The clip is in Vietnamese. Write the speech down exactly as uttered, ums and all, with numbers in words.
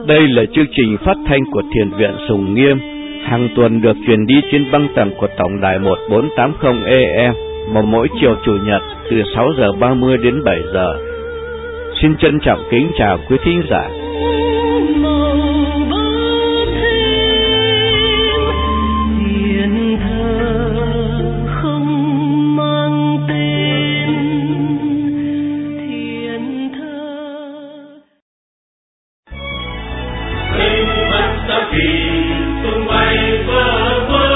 Đây là chương trình phát thanh của Thiền viện Sùng Nghiêm, hàng tuần được truyền đi trên băng tần của tổng đài một bốn tám không A M, vào mỗi chiều Chủ nhật từ sáu giờ ba mươi đến bảy giờ. Xin trân trọng kính chào quý thính giả.